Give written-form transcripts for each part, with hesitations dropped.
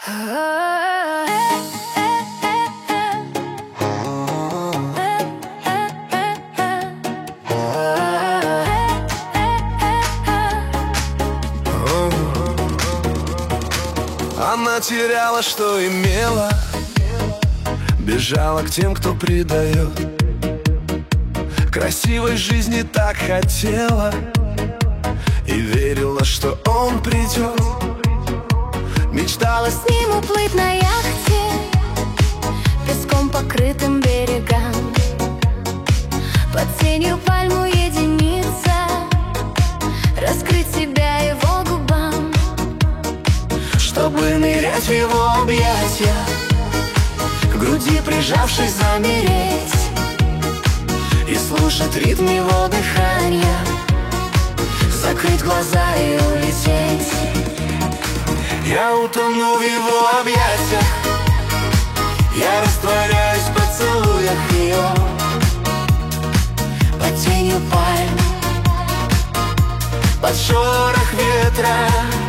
Она теряла, что имела, бежала к тем, кто предает. Красивой жизни так хотела и верила, что он придет. Мечтала с ним уплыть на яхте, песком покрытым берегам, под тенью пальм уединиться, раскрыть себя его губам, чтобы нырять в его объятия, к груди прижавшись замереть и слушать ритм его дыхания, закрыть глаза и улететь. Я утону в его объятиях, я растворяюсь в поцелуях ее, под тенью пальм, под шорох ветра.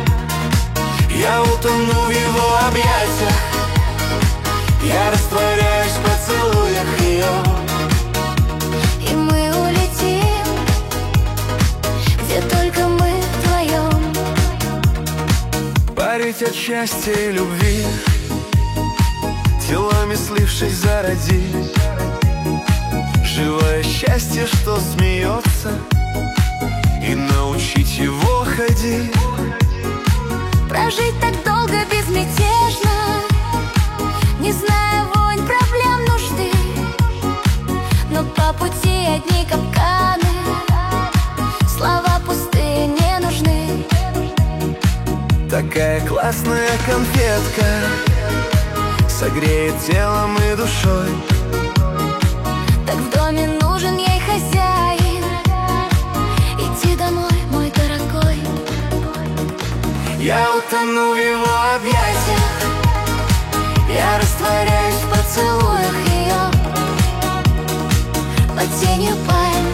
Я утону в его объятиях, я растворяюсь в поцелуях ее, и мы улетим, где только мы вдвоем. Парить от счастья и любви, телами слившись зародить живое счастье, что смеется, и научить его ходить. Прожить так долго безмятежно, не зная войн, проблем, нужды, но по пути одни капканы, слова пустые не нужны. Такая классная конфетка согреет телом и душой. Так в доме нужен ей хозяин, иди домой, мой дорогой. Я утону в его объятиях, Я растворяюсь в поцелуях ее, под тенью пальм,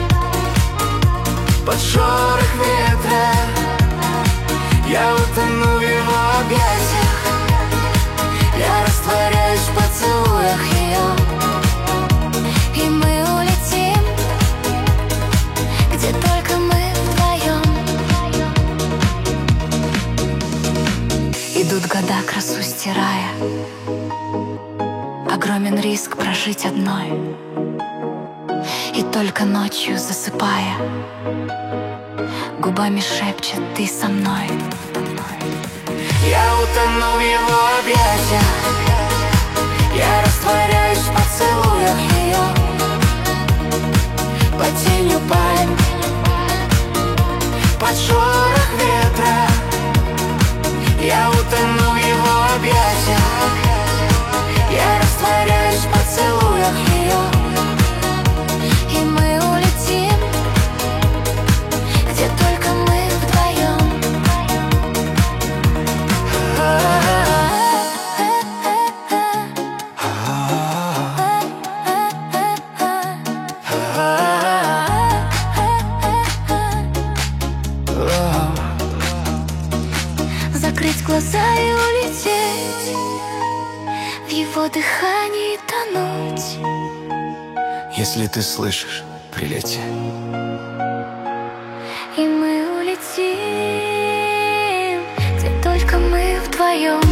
под шорох ветра. Я утону в его объятиях, я растворяюсь в поцелуях ее, и мы улетим, где только мы вдвоем. Идут года, красу стирая, огромен риск прожить одной, и только ночью засыпая, губами шепчет: ты со мной. я утону в его объятиях, Я растворяюсь в поцелуях ее, под тенью пальм, под шорох ветра. Я утону в его объятиях, я растворяюсь в поцелуях ее, и мы улетим, где только мы вдвоем. Закрыть глаза и улететь, в его дыхании тонуть. Если ты слышишь, прилети. И мы улетим, где только мы вдвоем.